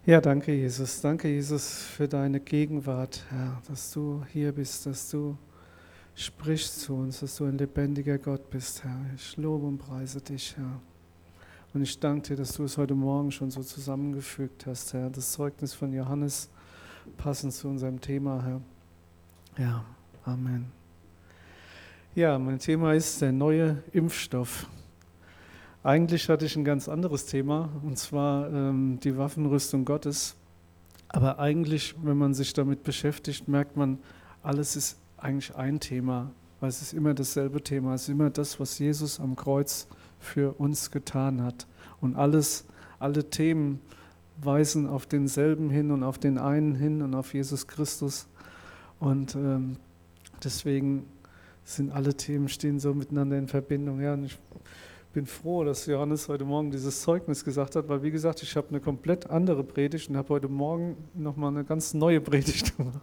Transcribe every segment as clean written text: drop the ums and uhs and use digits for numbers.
Ja, danke Jesus. Danke Jesus für deine Gegenwart, Herr, dass du hier bist, dass du sprichst zu uns, dass du ein lebendiger Gott bist, Herr. Ich lobe und preise dich, Herr. Und ich danke dir, dass du es heute Morgen schon so zusammengefügt hast, Herr. Das Zeugnis von Johannes passend zu unserem Thema, Herr. Ja, Amen. Ja, mein Thema ist der neue Impfstoff. Eigentlich hatte ich ein ganz anderes Thema, und zwar die Waffenrüstung Gottes. Aber eigentlich, wenn man sich damit beschäftigt, merkt man, alles ist eigentlich ein Thema, weil es ist immer dasselbe Thema, es ist immer das, was Jesus am Kreuz für uns getan hat. Und alle Themen weisen auf denselben hin und auf den einen hin und auf Jesus Christus. Und deswegen sind alle Themen stehen so miteinander in Verbindung. Ja, und ich bin froh, dass Johannes heute Morgen dieses Zeugnis gesagt hat, weil wie gesagt, ich habe eine komplett andere Predigt und habe heute Morgen nochmal eine ganz neue Predigt gemacht.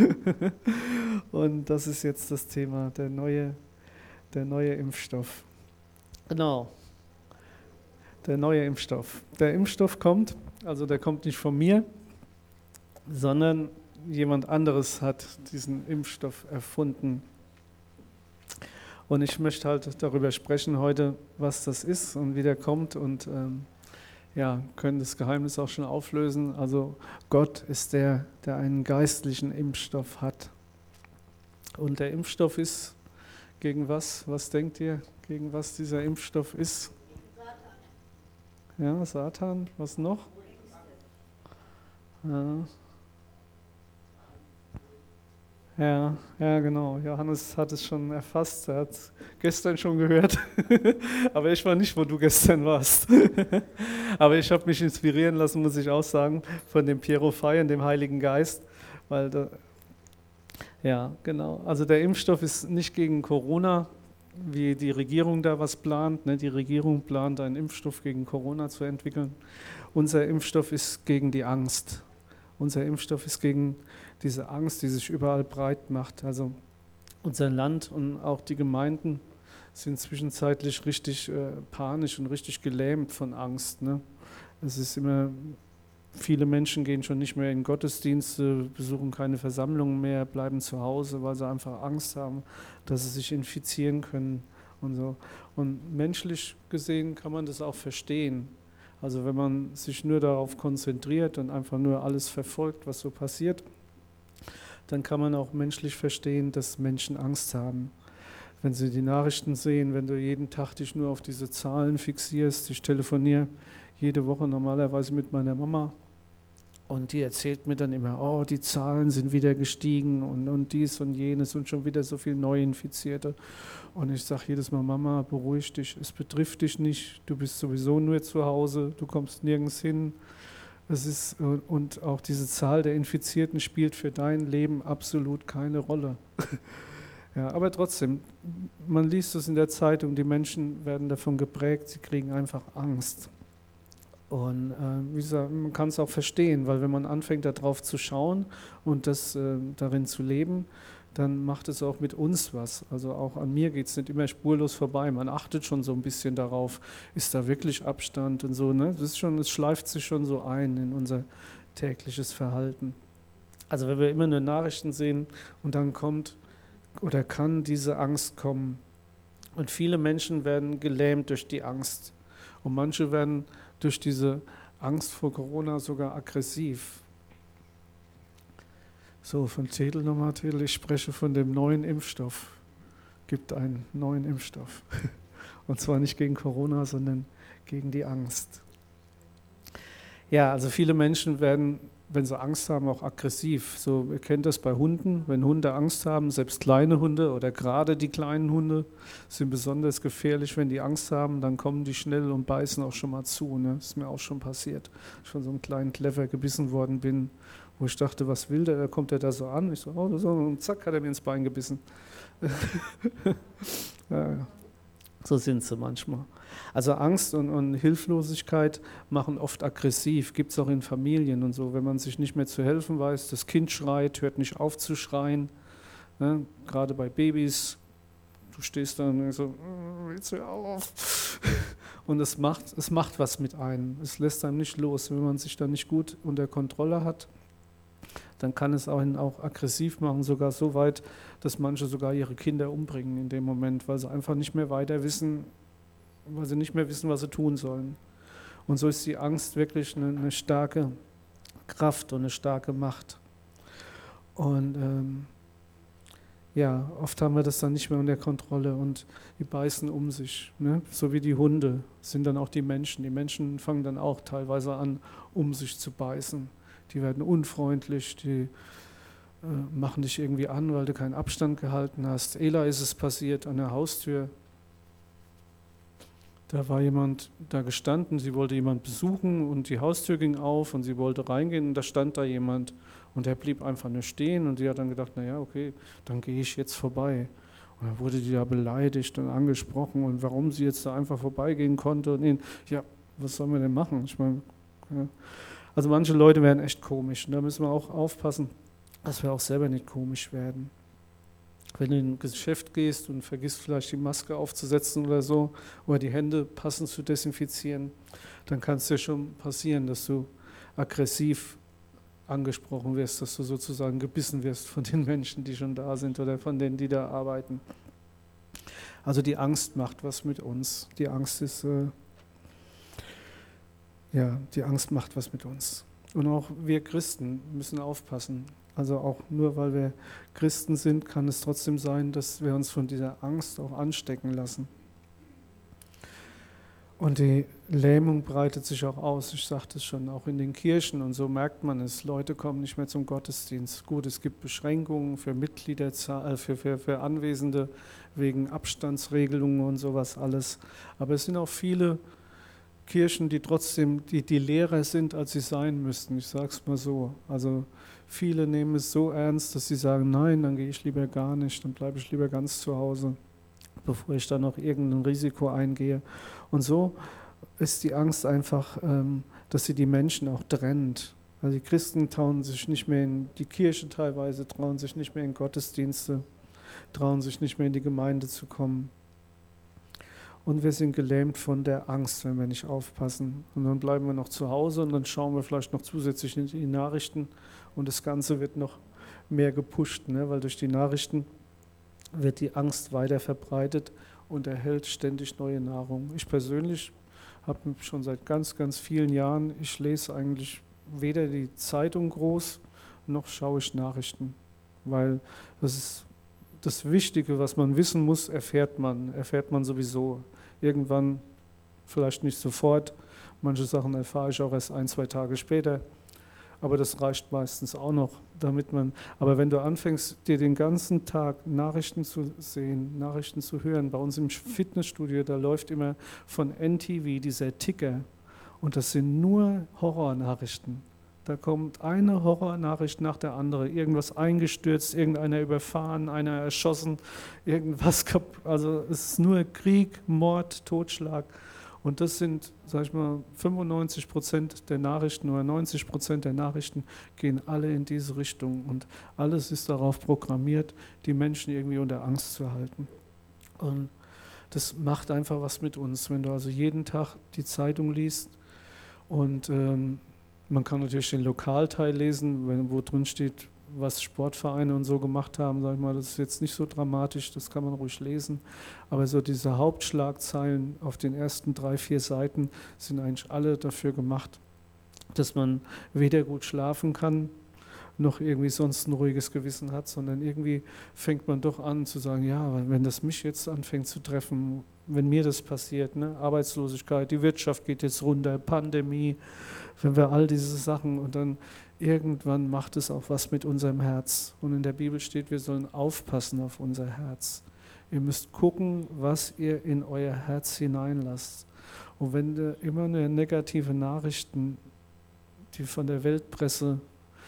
Und das ist jetzt das Thema, der neue Impfstoff. Genau, der neue Impfstoff. Der Impfstoff kommt, also der kommt nicht von mir, sondern jemand anderes hat diesen Impfstoff erfunden. Und ich möchte halt darüber sprechen heute, was das ist und wie der kommt und können das Geheimnis auch schon auflösen. Also Gott ist der einen geistlichen Impfstoff hat. Und der Impfstoff ist gegen was? Was denkt ihr, gegen was dieser Impfstoff ist? Ja, Satan. Was noch? Ja, genau. Johannes hat es schon erfasst. Er hat es gestern schon gehört. Aber ich war nicht, wo du gestern warst. Aber ich habe mich inspirieren lassen, muss ich auch sagen, von dem Piero Feiern, dem Heiligen Geist. Ja, genau. Also der Impfstoff ist nicht gegen Corona, wie die Regierung da was plant. Ne? Die Regierung plant, einen Impfstoff gegen Corona zu entwickeln. Unser Impfstoff ist gegen die Angst. Unser Impfstoff ist gegen diese Angst, die sich überall breit macht. Also unser Land und auch die Gemeinden sind zwischenzeitlich richtig panisch und richtig gelähmt von Angst. Ne? Es ist immer, viele Menschen gehen schon nicht mehr in Gottesdienste, besuchen keine Versammlungen mehr, bleiben zu Hause, weil sie einfach Angst haben, dass sie sich infizieren können und so. Und menschlich gesehen kann man das auch verstehen. Also wenn man sich nur darauf konzentriert und einfach nur alles verfolgt, was so passiert, dann kann man auch menschlich verstehen, dass Menschen Angst haben. Wenn sie die Nachrichten sehen, wenn du jeden Tag dich nur auf diese Zahlen fixierst, ich telefoniere jede Woche normalerweise mit meiner Mama und die erzählt mir dann immer, oh, die Zahlen sind wieder gestiegen und dies und jenes und schon wieder so viele Neuinfizierte. Und ich sage jedes Mal, Mama, beruhig dich, es betrifft dich nicht, du bist sowieso nur zu Hause, du kommst nirgends hin. Und auch diese Zahl der Infizierten spielt für dein Leben absolut keine Rolle. Ja, aber trotzdem, man liest es in der Zeitung, die Menschen werden davon geprägt, sie kriegen einfach Angst. Und wie gesagt, man kann es auch verstehen, weil wenn man anfängt, darauf zu schauen und das darin zu leben, dann macht es auch mit uns was. Also auch an mir geht es nicht immer spurlos vorbei. Man achtet schon so ein bisschen darauf, ist da wirklich Abstand und so. Ne? Es schleift sich schon so ein in unser tägliches Verhalten. Also wenn wir immer nur Nachrichten sehen und dann kommt oder kann diese Angst kommen. Und viele Menschen werden gelähmt durch die Angst. Und manche werden durch diese Angst vor Corona sogar aggressiv. So, von Titel nochmal, Titel, ich spreche von dem neuen Impfstoff. Gibt einen neuen Impfstoff. Und zwar nicht gegen Corona, sondern gegen die Angst. Ja, also viele Menschen werden, wenn sie Angst haben, auch aggressiv. So, ihr kennt das bei Hunden, wenn Hunde Angst haben, selbst kleine Hunde oder gerade die kleinen Hunde sind besonders gefährlich, wenn die Angst haben, dann kommen die schnell und beißen auch schon mal zu. Ne? Das ist mir auch schon passiert, ich von so einem kleinen Clever gebissen worden bin, wo ich dachte, was will der, da kommt er da so an. Ich so, oh, so, und zack, hat er mir ins Bein gebissen. Ja, so sind sie manchmal. Also Angst und Hilflosigkeit machen oft aggressiv, gibt es auch in Familien und so, wenn man sich nicht mehr zu helfen weiß, das Kind schreit, hört nicht auf zu schreien, ne? Gerade bei Babys du stehst da und denkst so, jetzt hör auf. Und es macht was mit einem. Es lässt einem nicht los. Wenn man sich dann nicht gut unter Kontrolle hat, dann kann es einen auch aggressiv machen, sogar so weit, dass manche sogar ihre Kinder umbringen in dem Moment, weil sie einfach nicht mehr weiter wissen, weil sie nicht mehr wissen, was sie tun sollen. Und so ist die Angst wirklich eine starke Kraft und eine starke Macht. Und ja, oft haben wir das dann nicht mehr unter Kontrolle und die beißen um sich. Ne? So wie die Hunde sind dann auch die Menschen. Die Menschen fangen dann auch teilweise an, um sich zu beißen. Die werden unfreundlich, die machen dich irgendwie an, weil du keinen Abstand gehalten hast. Ela ist es passiert an der Haustür. Da war jemand da gestanden, sie wollte jemand besuchen und die Haustür ging auf und sie wollte reingehen und da stand da jemand und der blieb einfach nur stehen und sie hat dann gedacht, naja, okay, dann gehe ich jetzt vorbei. Und dann wurde die da beleidigt und angesprochen und warum sie jetzt da einfach vorbeigehen konnte und ihn, ja, was sollen wir denn machen? Ich meine, ja. Also manche Leute werden echt komisch und da müssen wir auch aufpassen, dass wir auch selber nicht komisch werden. Wenn du in ein Geschäft gehst und vergisst vielleicht die Maske aufzusetzen oder so, oder die Hände passend zu desinfizieren, dann kann es dir schon passieren, dass du aggressiv angesprochen wirst, dass du sozusagen gebissen wirst von den Menschen, die schon da sind oder von denen, die da arbeiten. Also die Angst macht was mit uns. Die Angst ist, die Angst macht was mit uns. Und auch wir Christen müssen aufpassen. Also auch nur weil wir Christen sind, kann es trotzdem sein, dass wir uns von dieser Angst auch anstecken lassen. Und die Lähmung breitet sich auch aus, ich sagte es schon, auch in den Kirchen und so merkt man es. Leute kommen nicht mehr zum Gottesdienst. Gut, es gibt Beschränkungen für Mitgliederzahl, für Anwesende wegen Abstandsregelungen und sowas alles. Aber es sind auch viele Kirchen, die trotzdem die leerer sind, als sie sein müssten. Ich sage es mal so. Also viele nehmen es so ernst, dass sie sagen, nein, dann gehe ich lieber gar nicht, dann bleibe ich lieber ganz zu Hause, bevor ich dann noch irgendein Risiko eingehe. Und so ist die Angst einfach, dass sie die Menschen auch trennt. Also die Christen trauen sich nicht mehr in die Kirche teilweise, trauen sich nicht mehr in Gottesdienste, trauen sich nicht mehr in die Gemeinde zu kommen. Und wir sind gelähmt von der Angst, wenn wir nicht aufpassen. Und dann bleiben wir noch zu Hause und dann schauen wir vielleicht noch zusätzlich in die Nachrichten und das Ganze wird noch mehr gepusht, ne? Weil durch die Nachrichten wird die Angst weiter verbreitet und erhält ständig neue Nahrung. Ich persönlich habe schon seit ganz, ganz vielen Jahren, ich lese eigentlich weder die Zeitung groß, noch schaue ich Nachrichten, weil das ist das Wichtige, was man wissen muss, erfährt man sowieso. Irgendwann, vielleicht nicht sofort, manche Sachen erfahre ich auch erst 1-2 Tage später, aber das reicht meistens auch noch, aber wenn du anfängst, dir den ganzen Tag Nachrichten zu sehen, Nachrichten zu hören, bei uns im Fitnessstudio, da läuft immer von NTV dieser Ticker und das sind nur Horrornachrichten. Da kommt eine Horrornachricht nach der anderen, irgendwas eingestürzt, irgendeiner überfahren, einer erschossen, irgendwas kaputt. Also es ist nur Krieg, Mord, Totschlag. Und das sind, sag ich mal, 95% der Nachrichten oder 90% der Nachrichten gehen alle in diese Richtung. Und alles ist darauf programmiert, die Menschen irgendwie unter Angst zu halten. Und das macht einfach was mit uns, wenn du also jeden Tag die Zeitung liest und man kann natürlich den Lokalteil lesen, wo drin steht, was Sportvereine und so gemacht haben, sag ich mal, das ist jetzt nicht so dramatisch, das kann man ruhig lesen. Aber so diese Hauptschlagzeilen auf den ersten 3-4 Seiten sind eigentlich alle dafür gemacht, dass man weder gut schlafen kann, noch irgendwie sonst ein ruhiges Gewissen hat, sondern irgendwie fängt man doch an zu sagen, ja, wenn das mich jetzt anfängt zu treffen, wenn mir das passiert, ne? Arbeitslosigkeit, die Wirtschaft geht jetzt runter, Pandemie, wenn wir all diese Sachen und dann irgendwann macht es auch was mit unserem Herz. Und in der Bibel steht, wir sollen aufpassen auf unser Herz. Ihr müsst gucken, was ihr in euer Herz hineinlasst. Und wenn du immer nur negative Nachrichten, die von der Weltpresse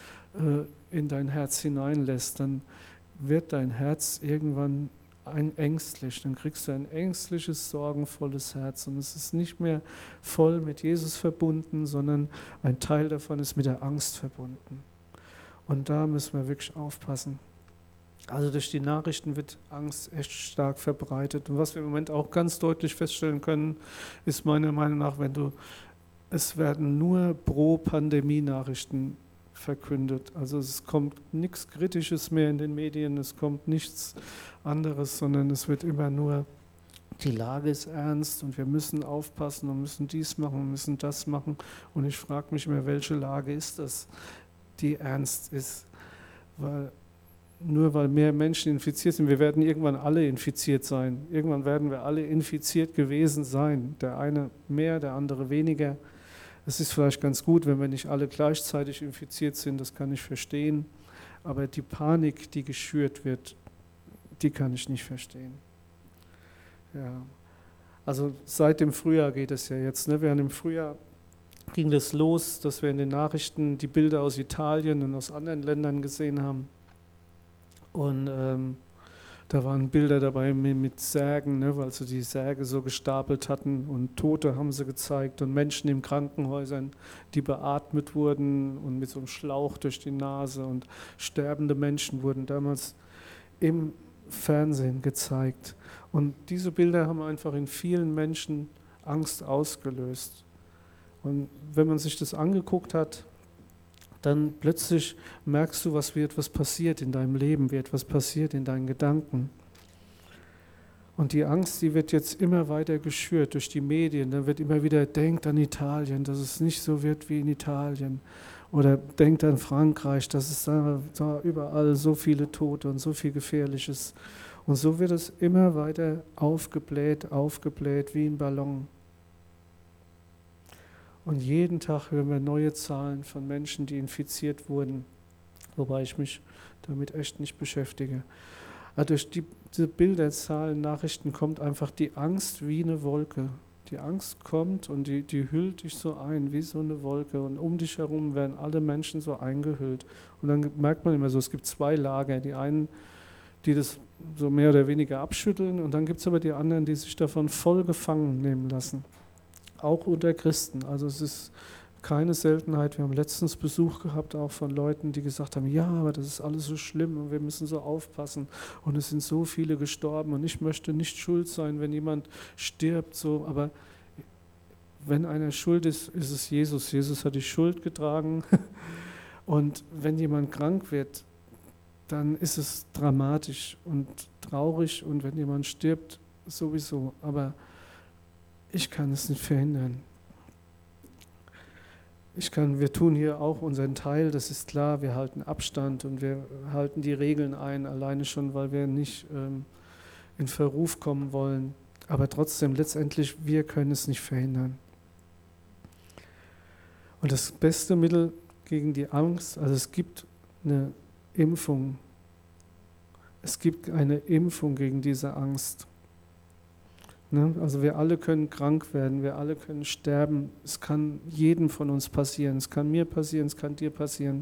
in dein Herz hineinlässt, dann wird dein Herz irgendwann ängstlich, dann kriegst du ein ängstliches, sorgenvolles Herz und es ist nicht mehr voll mit Jesus verbunden, sondern ein Teil davon ist mit der Angst verbunden. Und da müssen wir wirklich aufpassen. Also durch die Nachrichten wird Angst echt stark verbreitet. Und was wir im Moment auch ganz deutlich feststellen können, ist meiner Meinung nach, es werden nur Pro-Pandemie-Nachrichten verkündet. Also es kommt nichts Kritisches mehr in den Medien, es kommt nichts anderes, sondern es wird immer nur, die Lage ist ernst und wir müssen aufpassen und müssen dies machen und müssen das machen. Und ich frage mich immer, welche Lage ist das, die ernst ist? Nur weil mehr Menschen infiziert sind, wir werden irgendwann alle infiziert sein. Irgendwann werden wir alle infiziert gewesen sein. Der eine mehr, der andere weniger. Es ist vielleicht ganz gut, wenn wir nicht alle gleichzeitig infiziert sind, das kann ich verstehen. Aber die Panik, die geschürt wird, die kann ich nicht verstehen. Ja. Also seit dem Frühjahr geht es ja jetzt. Ne? Während im Frühjahr ging das los, dass wir in den Nachrichten die Bilder aus Italien und aus anderen Ländern gesehen haben. Und da waren Bilder dabei mit Särgen, ne, weil sie die Särge so gestapelt hatten und Tote haben sie gezeigt und Menschen in Krankenhäusern, die beatmet wurden und mit so einem Schlauch durch die Nase und sterbende Menschen wurden damals im Fernsehen gezeigt. Und diese Bilder haben einfach in vielen Menschen Angst ausgelöst. Und wenn man sich das angeguckt hat, dann plötzlich merkst du, wie etwas passiert in deinem Leben, wie etwas passiert in deinen Gedanken. Und die Angst, die wird jetzt immer weiter geschürt durch die Medien. Dann wird immer wieder, denkt an Italien, dass es nicht so wird wie in Italien. Oder denkt an Frankreich, dass es da überall so viele Tote und so viel Gefährliches. Und so wird es immer weiter aufgebläht, wie ein Ballon. Und jeden Tag hören wir neue Zahlen von Menschen, die infiziert wurden, wobei ich mich damit echt nicht beschäftige. Aber durch diese Bilderzahlen, Nachrichten kommt einfach die Angst wie eine Wolke. Die Angst kommt und die hüllt dich so ein, wie so eine Wolke. Und um dich herum werden alle Menschen so eingehüllt. Und dann merkt man immer so, es gibt zwei Lager. Die einen, die das so mehr oder weniger abschütteln, und dann gibt es aber die anderen, die sich davon voll gefangen nehmen lassen. Auch unter Christen. Also es ist keine Seltenheit. Wir haben letztens Besuch gehabt, auch von Leuten, die gesagt haben, ja, aber das ist alles so schlimm und wir müssen so aufpassen und es sind so viele gestorben und ich möchte nicht schuld sein, wenn jemand stirbt. So. Aber wenn einer schuld ist, ist es Jesus. Jesus hat die Schuld getragen und wenn jemand krank wird, dann ist es dramatisch und traurig und wenn jemand stirbt, sowieso. Aber ich kann es nicht verhindern. Wir tun hier auch unseren Teil, das ist klar, wir halten Abstand und wir halten die Regeln ein, alleine schon, weil wir nicht in Verruf kommen wollen. Aber trotzdem, letztendlich, wir können es nicht verhindern. Und das beste Mittel gegen die Angst, also es gibt eine Impfung. Es gibt eine Impfung gegen diese Angst. Ne? Also wir alle können krank werden, wir alle können sterben. Es kann jedem von uns passieren. Es kann mir passieren, es kann dir passieren.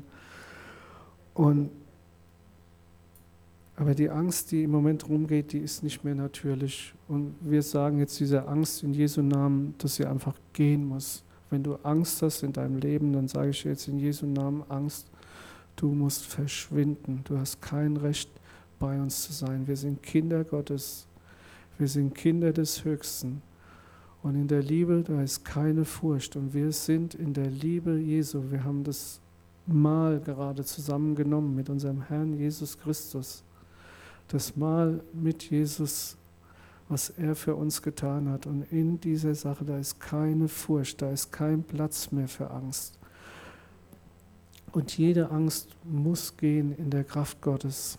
Aber die Angst, die im Moment rumgeht, die ist nicht mehr natürlich. Und wir sagen jetzt dieser Angst in Jesu Namen, dass sie einfach gehen muss. Wenn du Angst hast in deinem Leben, dann sage ich jetzt in Jesu Namen Angst, du musst verschwinden. Du hast kein Recht, bei uns zu sein. Wir sind Kinder Gottes. Wir sind Kinder des Höchsten. Und in der Liebe, da ist keine Furcht. Und wir sind in der Liebe Jesu. Wir haben das Mahl gerade zusammengenommen mit unserem Herrn Jesus Christus. Das Mahl mit Jesus, was er für uns getan hat. Und in dieser Sache, da ist keine Furcht, da ist kein Platz mehr für Angst. Und jede Angst muss gehen in der Kraft Gottes.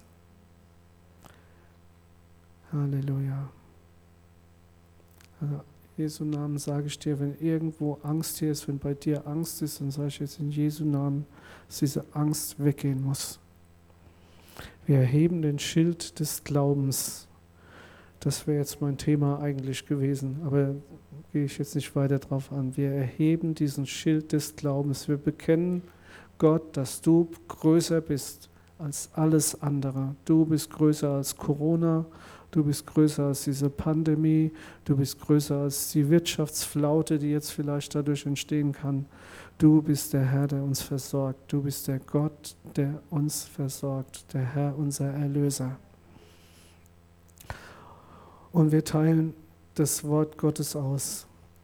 Halleluja. Also in Jesu Namen sage ich dir, wenn irgendwo Angst hier ist, wenn bei dir Angst ist, dann sage ich jetzt in Jesu Namen, dass diese Angst weggehen muss. Wir erheben den Schild des Glaubens. Das wäre jetzt mein Thema eigentlich gewesen, aber gehe ich jetzt nicht weiter drauf an. Wir erheben diesen Schild des Glaubens. Wir bekennen Gott, dass du größer bist als alles andere. Du bist größer als Corona. Du bist größer als diese Pandemie, du bist größer als die Wirtschaftsflaute, die jetzt vielleicht dadurch entstehen kann. Du bist der Herr, der uns versorgt. Du bist der Gott, der uns versorgt, der Herr, unser Erlöser. Und wir teilen das Wort Gottes aus.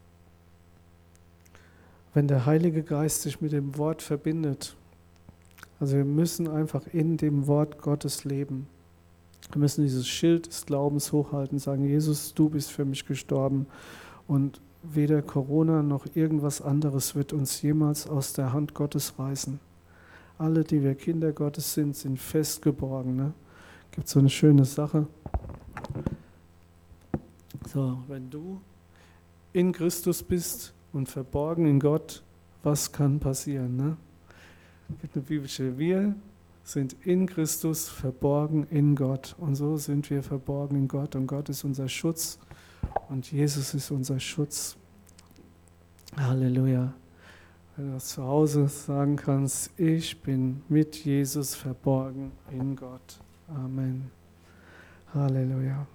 Wenn der Heilige Geist sich mit dem Wort verbindet, also wir müssen einfach in dem Wort Gottes leben. Wir müssen dieses Schild des Glaubens hochhalten, sagen, Jesus, du bist für mich gestorben und weder Corona noch irgendwas anderes wird uns jemals aus der Hand Gottes reißen. Alle, die wir Kinder Gottes sind, sind fest geborgen. Ne? Gibt so eine schöne Sache. So, wenn du in Christus bist und verborgen in Gott, was kann passieren? Ne? Es gibt eine biblische, wir sind in Christus verborgen in Gott. Und so sind wir verborgen in Gott. Und Gott ist unser Schutz und Jesus ist unser Schutz. Halleluja. Wenn du zu Hause sagen kannst, ich bin mit Jesus verborgen in Gott. Amen. Halleluja.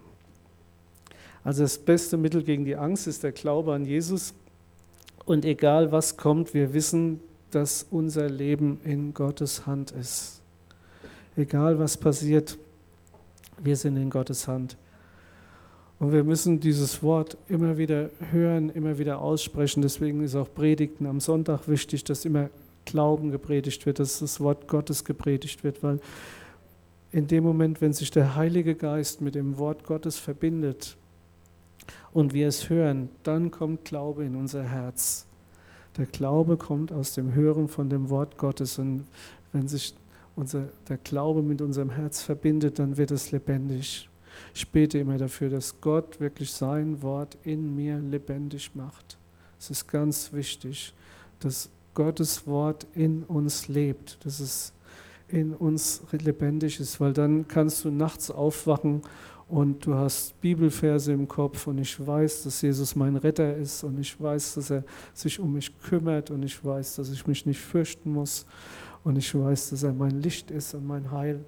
Also das beste Mittel gegen die Angst ist der Glaube an Jesus. Und egal was kommt, wir wissen, dass unser Leben in Gottes Hand ist. Egal was passiert, wir sind in Gottes Hand. Und wir müssen dieses Wort immer wieder hören, immer wieder aussprechen. Deswegen ist auch Predigten am Sonntag wichtig, dass immer Glauben gepredigt wird, dass das Wort Gottes gepredigt wird. Weil in dem Moment, wenn sich der Heilige Geist mit dem Wort Gottes verbindet und wir es hören, dann kommt Glaube in unser Herz. Der Glaube kommt aus dem Hören von dem Wort Gottes. Und wenn sich der Glaube mit unserem Herz verbindet, dann wird es lebendig. Ich bete immer dafür, dass Gott wirklich sein Wort in mir lebendig macht. Es ist ganz wichtig, dass Gottes Wort in uns lebt, dass es in uns lebendig ist, weil dann kannst du nachts aufwachen und du hast Bibelverse im Kopf und ich weiß, dass Jesus mein Retter ist und ich weiß, dass er sich um mich kümmert und ich weiß, dass ich mich nicht fürchten muss und ich weiß, dass er mein Licht ist und mein Heil.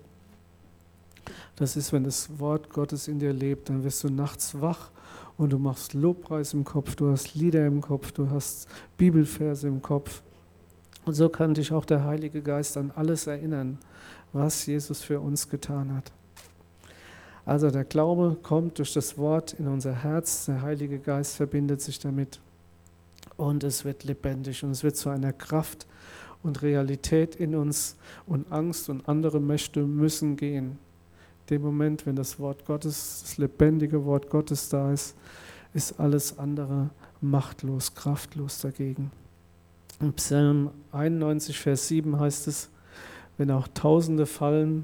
Das ist, wenn das Wort Gottes in dir lebt, dann wirst du nachts wach und du machst Lobpreis im Kopf, du hast Lieder im Kopf, du hast Bibelverse im Kopf. Und so kann dich auch der Heilige Geist an alles erinnern, was Jesus für uns getan hat. Also der Glaube kommt durch das Wort in unser Herz, der Heilige Geist verbindet sich damit und es wird lebendig und es wird zu einer Kraft und Realität in uns und Angst und andere Mächte müssen gehen. In dem Moment, wenn das Wort Gottes, das lebendige Wort Gottes da ist, ist alles andere machtlos, kraftlos dagegen. Im Psalm 91, Vers 7 heißt es, wenn auch Tausende fallen,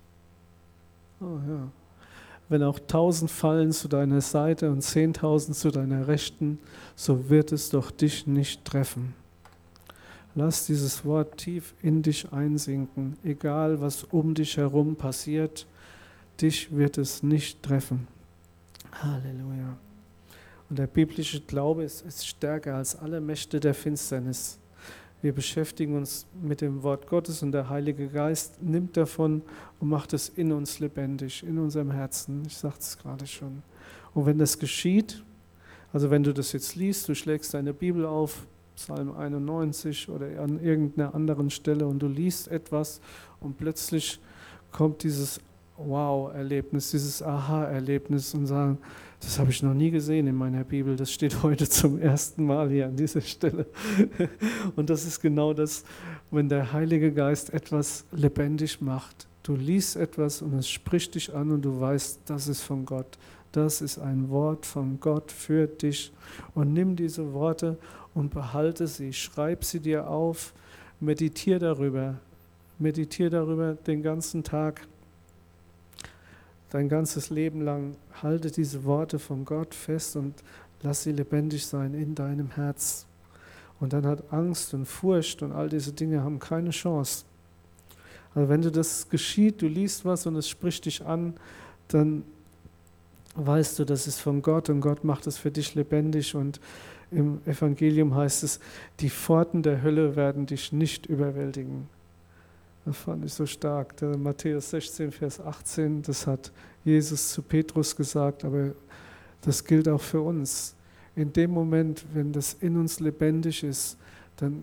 wenn auch 1000 fallen zu deiner Seite und 10.000 zu deiner Rechten, so wird es doch dich nicht treffen. Lass dieses Wort tief in dich einsinken, egal was um dich herum passiert, dich wird es nicht treffen. Halleluja. Und der biblische Glaube ist stärker als alle Mächte der Finsternis. Wir beschäftigen uns mit dem Wort Gottes und der Heilige Geist nimmt davon und macht es in uns lebendig, in unserem Herzen. Ich sagte es gerade schon. Und wenn das geschieht, also wenn du das jetzt liest, du schlägst deine Bibel auf, Psalm 91 oder an irgendeiner anderen Stelle und du liest etwas und plötzlich kommt dieses Wow-Erlebnis, dieses Aha-Erlebnis und sagen, das habe ich noch nie gesehen in meiner Bibel, das steht heute zum ersten Mal hier an dieser Stelle. Und das ist genau das, wenn der Heilige Geist etwas lebendig macht. Du liest etwas und es spricht dich an und du weißt, das ist von Gott. Das ist ein Wort von Gott für dich. Und nimm diese Worte und behalte sie, schreib sie dir auf, meditiere darüber den ganzen Tag. Dein ganzes Leben lang halte diese Worte von Gott fest und lass sie lebendig sein in deinem Herz. Und dann hat Angst und Furcht und all diese Dinge haben keine Chance. Also wenn das geschieht, du liest was und es spricht dich an, dann weißt du, das ist von Gott und Gott macht es für dich lebendig. Und im Evangelium heißt es, die Pforten der Hölle werden dich nicht überwältigen. Das fand ich so stark. Der Matthäus 16, Vers 18, das hat Jesus zu Petrus gesagt, aber das gilt auch für uns. In dem Moment, wenn das in uns lebendig ist, dann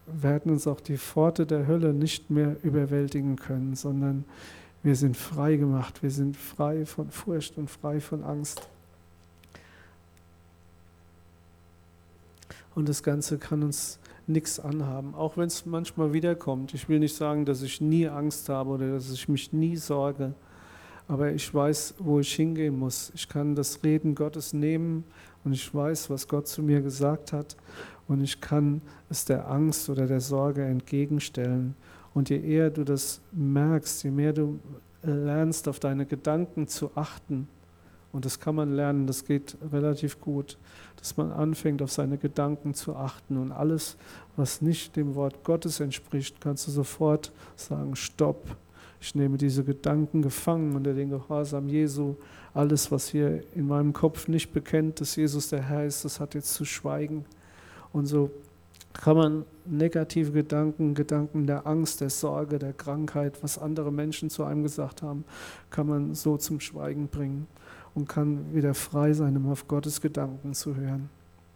werden uns auch die Pforte der Hölle nicht mehr überwältigen können, sondern wir sind frei gemacht, wir sind frei von Furcht und frei von Angst. Und das Ganze kann uns nichts anhaben, auch wenn es manchmal wiederkommt. Ich will nicht sagen, dass ich nie Angst habe oder dass ich mich nie sorge, aber ich weiß, wo ich hingehen muss. Ich kann das Reden Gottes nehmen und ich weiß, was Gott zu mir gesagt hat und ich kann es der Angst oder der Sorge entgegenstellen. Und je eher du das merkst, je mehr du lernst, auf deine Gedanken zu achten, und das kann man lernen, das geht relativ gut, dass man anfängt, auf seine Gedanken zu achten und alles, was nicht dem Wort Gottes entspricht, kannst du sofort sagen, stopp, ich nehme diese Gedanken gefangen unter den Gehorsam Jesu. Alles, was hier in meinem Kopf nicht bekennt, dass Jesus der Herr ist, das hat jetzt zu schweigen. Und so kann man negative Gedanken, Gedanken der Angst, der Sorge, der Krankheit, was andere Menschen zu einem gesagt haben, kann man so zum Schweigen bringen und kann wieder frei sein, um auf Gottes Gedanken zu hören.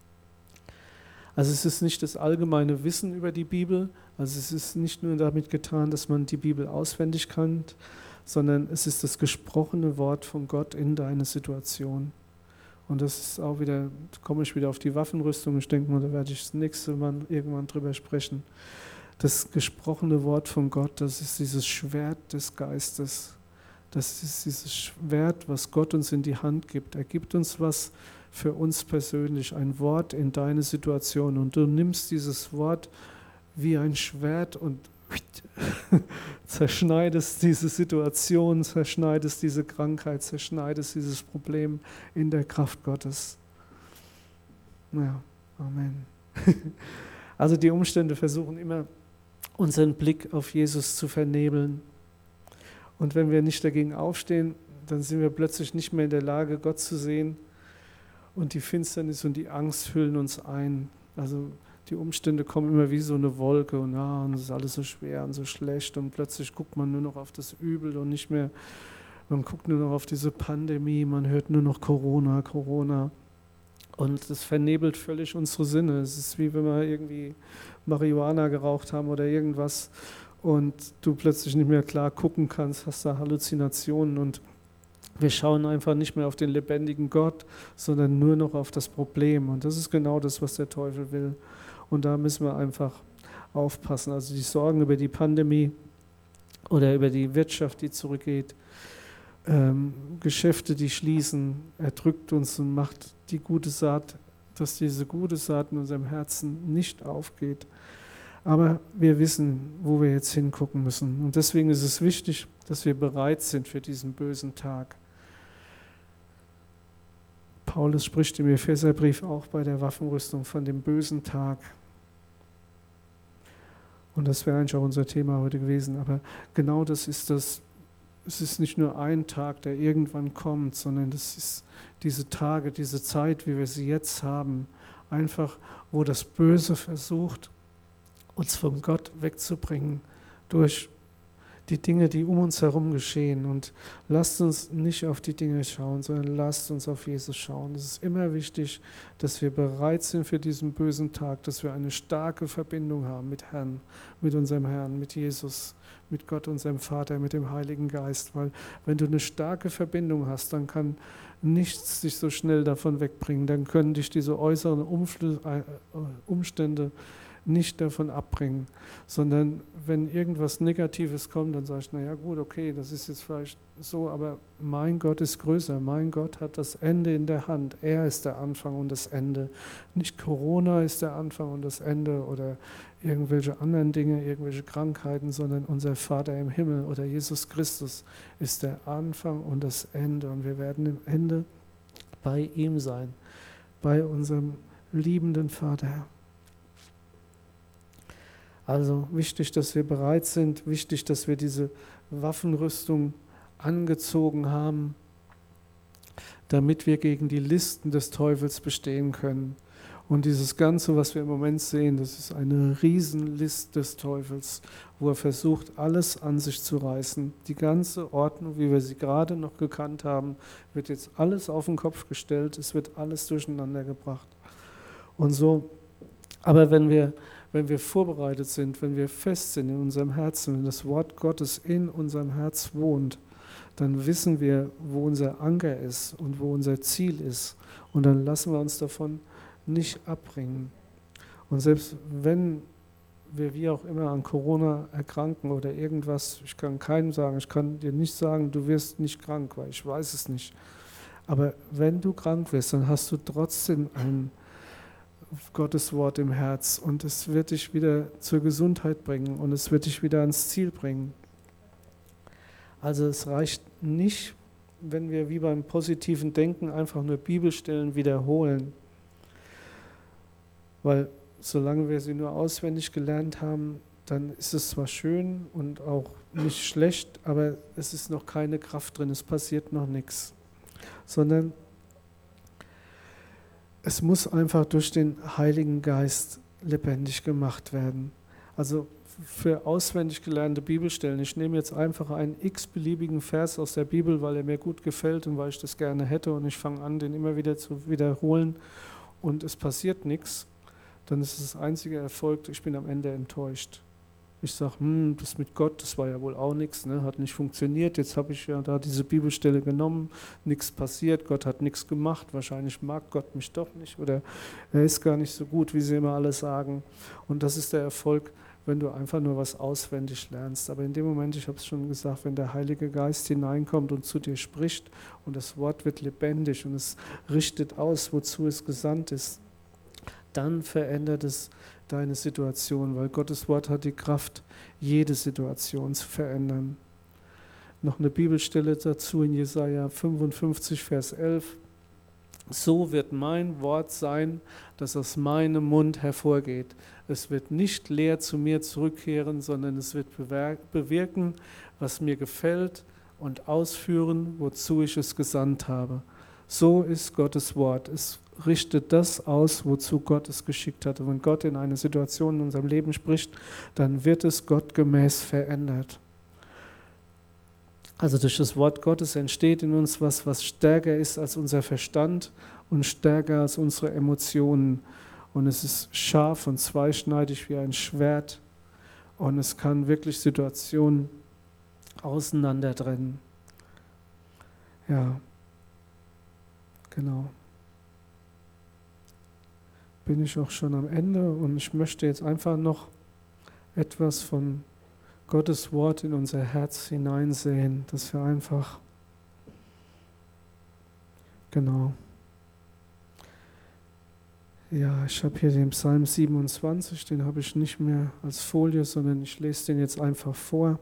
Also es ist nicht das allgemeine Wissen über die Bibel, also es ist nicht nur damit getan, dass man die Bibel auswendig kann, sondern es ist das gesprochene Wort von Gott in deine Situation. Und das ist auch wieder, da komme ich wieder auf die Waffenrüstung, ich denke mal, da werde ich das nächste Mal irgendwann drüber sprechen. Das gesprochene Wort von Gott, das ist dieses Schwert des Geistes. Das ist dieses Schwert, was Gott uns in die Hand gibt. Er gibt uns was für uns persönlich, ein Wort in deine Situation. Und du nimmst dieses Wort wie ein Schwert und zerschneidest diese Situation, zerschneidest diese Krankheit, zerschneidest dieses Problem in der Kraft Gottes. Ja, Amen. Also die Umstände versuchen immer, unseren Blick auf Jesus zu vernebeln. Und wenn wir nicht dagegen aufstehen, dann sind wir plötzlich nicht mehr in der Lage, Gott zu sehen. Und die Finsternis und die Angst hüllen uns ein. Also die Umstände kommen immer wie so eine Wolke und es ist alles so schwer und so schlecht und plötzlich guckt man nur noch auf das Übel und nicht mehr, man guckt nur noch auf diese Pandemie, man hört nur noch Corona, Corona und das vernebelt völlig unsere Sinne. Es ist wie wenn wir irgendwie Marihuana geraucht haben oder irgendwas und du plötzlich nicht mehr klar gucken kannst, hast da Halluzinationen und wir schauen einfach nicht mehr auf den lebendigen Gott, sondern nur noch auf das Problem und das ist genau das, was der Teufel will. Und da müssen wir einfach aufpassen. Also die Sorgen über die Pandemie oder über die Wirtschaft, die zurückgeht, Geschäfte, die schließen, erdrückt uns und macht die gute Saat, dass diese gute Saat in unserem Herzen nicht aufgeht. Aber wir wissen, wo wir jetzt hingucken müssen. Und deswegen ist es wichtig, dass wir bereit sind für diesen bösen Tag. Paulus spricht im Epheserbrief auch bei der Waffenrüstung von dem bösen Tag. Und das wäre eigentlich auch unser Thema heute gewesen. Aber genau das ist das. Es ist nicht nur ein Tag, der irgendwann kommt, sondern das ist diese Tage, diese Zeit, wie wir sie jetzt haben. Einfach, wo das Böse versucht, uns von Gott wegzubringen durch die Dinge, die um uns herum geschehen. Und lasst uns nicht auf die Dinge schauen, sondern lasst uns auf Jesus schauen. Es ist immer wichtig, dass wir bereit sind für diesen bösen Tag, dass wir eine starke Verbindung haben mit Herrn, mit unserem Herrn, mit Jesus, mit Gott, unserem Vater, mit dem Heiligen Geist. Weil wenn du eine starke Verbindung hast, dann kann nichts dich so schnell davon wegbringen. Dann können dich diese äußeren Umstände nicht davon abbringen, sondern wenn irgendwas Negatives kommt, dann sage ich, naja gut, okay, das ist jetzt vielleicht so, aber mein Gott ist größer, mein Gott hat das Ende in der Hand, er ist der Anfang und das Ende. Nicht Corona ist der Anfang und das Ende oder irgendwelche anderen Dinge, irgendwelche Krankheiten, sondern unser Vater im Himmel oder Jesus Christus ist der Anfang und das Ende und wir werden im Ende bei ihm sein, bei unserem liebenden Vater. Also wichtig, dass wir bereit sind, wichtig, dass wir diese Waffenrüstung angezogen haben, damit wir gegen die Listen des Teufels bestehen können. Und dieses Ganze, was wir im Moment sehen, das ist eine Riesenlist des Teufels, wo er versucht, alles an sich zu reißen. Die ganze Ordnung, wie wir sie gerade noch gekannt haben, wird jetzt alles auf den Kopf gestellt, es wird alles durcheinander gebracht. Und so, aber wenn wir wenn wir vorbereitet sind, wenn wir fest sind in unserem Herzen, wenn das Wort Gottes in unserem Herz wohnt, dann wissen wir, wo unser Anker ist und wo unser Ziel ist. Und dann lassen wir uns davon nicht abbringen. Und selbst wenn wir wie auch immer an Corona erkranken oder irgendwas, ich kann keinem sagen, ich kann dir nicht sagen, du wirst nicht krank, weil ich weiß es nicht. Aber wenn du krank wirst, dann hast du trotzdem ein Gottes Wort im Herz und es wird dich wieder zur Gesundheit bringen und es wird dich wieder ans Ziel bringen. Also es reicht nicht, wenn wir wie beim positiven Denken einfach nur Bibelstellen wiederholen, weil solange wir sie nur auswendig gelernt haben, dann ist es zwar schön und auch nicht schlecht, aber es ist noch keine Kraft drin, es passiert noch nichts, sondern es muss einfach durch den Heiligen Geist lebendig gemacht werden. Also für auswendig gelernte Bibelstellen, ich nehme jetzt einfach einen x-beliebigen Vers aus der Bibel, weil er mir gut gefällt und weil ich das gerne hätte und ich fange an, den immer wieder zu wiederholen und es passiert nichts, dann ist das einzige Erfolg, ich bin am Ende enttäuscht. Ich sage, das mit Gott, das war ja wohl auch nichts, ne? Hat nicht funktioniert, jetzt habe ich ja da diese Bibelstelle genommen, nichts passiert, Gott hat nichts gemacht, wahrscheinlich mag Gott mich doch nicht oder er ist gar nicht so gut, wie sie immer alle sagen. Und das ist der Erfolg, wenn du einfach nur was auswendig lernst. Aber in dem Moment, ich habe es schon gesagt, wenn der Heilige Geist hineinkommt und zu dir spricht und das Wort wird lebendig und es richtet aus, wozu es gesandt ist, dann verändert es deine Situation, weil Gottes Wort hat die Kraft, jede Situation zu verändern. Noch eine Bibelstelle dazu in Jesaja 55, Vers 11. So wird mein Wort sein, das aus meinem Mund hervorgeht. Es wird nicht leer zu mir zurückkehren, sondern es wird bewirken, was mir gefällt und ausführen, wozu ich es gesandt habe. So ist Gottes Wort. Es richtet das aus, wozu Gott es geschickt hat. Und wenn Gott in eine Situation in unserem Leben spricht, dann wird es gottgemäß verändert. Also durch das Wort Gottes entsteht in uns was stärker ist als unser Verstand und stärker als unsere Emotionen. Und es ist scharf und zweischneidig wie ein Schwert. Und es kann wirklich Situationen auseinandertrennen. Ja, genau. Bin ich auch schon am Ende und ich möchte jetzt einfach noch etwas von Gottes Wort in unser Herz hineinsehen, dass wir einfach, genau. Ja, ich habe hier den Psalm 27, den habe ich nicht mehr als Folie, sondern ich lese den jetzt einfach vor.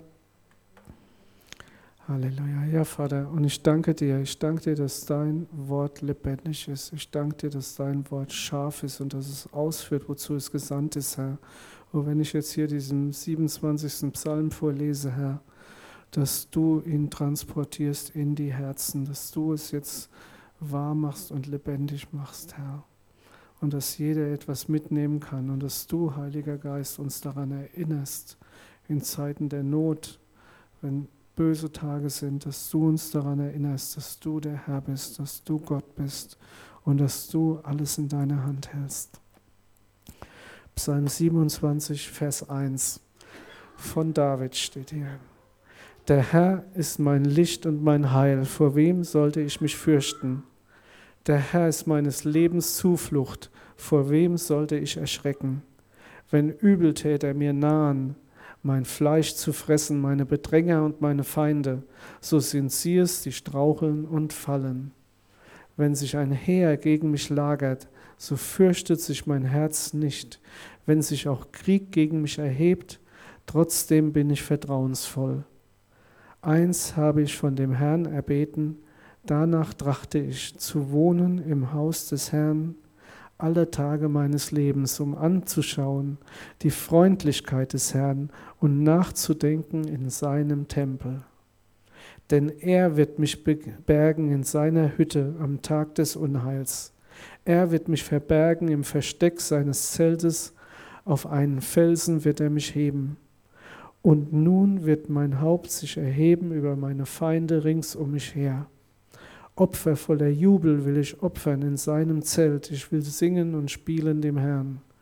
Halleluja. Ja, Vater, und ich danke dir, dass dein Wort lebendig ist. Ich danke dir, dass dein Wort scharf ist und dass es ausführt, wozu es gesandt ist, Herr. Und wenn ich jetzt hier diesen 27. Psalm vorlese, Herr, dass du ihn transportierst in die Herzen, dass du es jetzt wahr machst und lebendig machst, Herr. Und dass jeder etwas mitnehmen kann und dass du, Heiliger Geist, uns daran erinnerst, in Zeiten der Not, wenn böse Tage sind, dass du uns daran erinnerst, dass du der Herr bist, dass du Gott bist und dass du alles in deiner Hand hältst. Psalm 27, Vers 1 von David steht hier. Der Herr ist mein Licht und mein Heil, vor wem sollte ich mich fürchten? Der Herr ist meines Lebens Zuflucht, vor wem sollte ich erschrecken? Wenn Übeltäter mir nahen, mein Fleisch zu fressen, meine Bedränger und meine Feinde, so sind sie es, die straucheln und fallen. Wenn sich ein Heer gegen mich lagert, so fürchtet sich mein Herz nicht. Wenn sich auch Krieg gegen mich erhebt, trotzdem bin ich vertrauensvoll. Eins habe ich von dem Herrn erbeten, danach trachte ich, zu wohnen im Haus des Herrn alle Tage meines Lebens, um anzuschauen die Freundlichkeit des Herrn und nachzudenken in seinem Tempel. Denn er wird mich bergen in seiner Hütte am Tag des Unheils. Er wird mich verbergen im Versteck seines Zeltes, auf einen Felsen wird er mich heben. Und nun wird mein Haupt sich erheben über meine Feinde rings um mich her. Opfer voller Jubel will ich opfern in seinem Zelt. Ich will singen und spielen dem Herrn.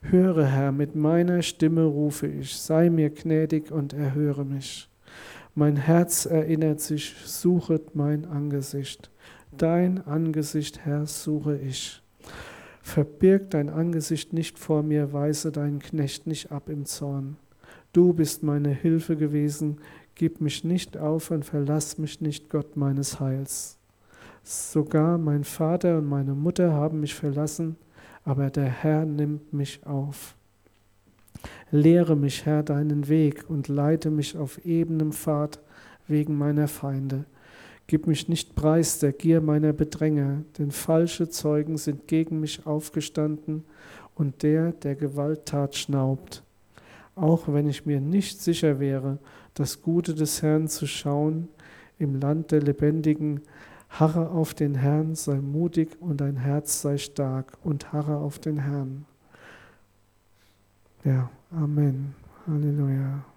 Höre, Herr, mit meiner Stimme rufe ich, sei mir gnädig und erhöre mich. Mein Herz erinnert sich, suchet mein Angesicht. Dein Angesicht, Herr, suche ich. Verbirg dein Angesicht nicht vor mir, weise deinen Knecht nicht ab im Zorn. Du bist meine Hilfe gewesen, gib mich nicht auf und verlass mich nicht, Gott meines Heils. Sogar mein Vater und meine Mutter haben mich verlassen, aber der Herr nimmt mich auf. Lehre mich, Herr, deinen Weg und leite mich auf ebenem Pfad wegen meiner Feinde. Gib mich nicht preis der Gier meiner Bedränger, denn falsche Zeugen sind gegen mich aufgestanden und der Gewalttat schnaubt. Auch wenn ich mir nicht sicher wäre, das Gute des Herrn zu schauen, im Land der Lebendigen, harre auf den Herrn, sei mutig und dein Herz sei stark und harre auf den Herrn. Ja, Amen. Halleluja.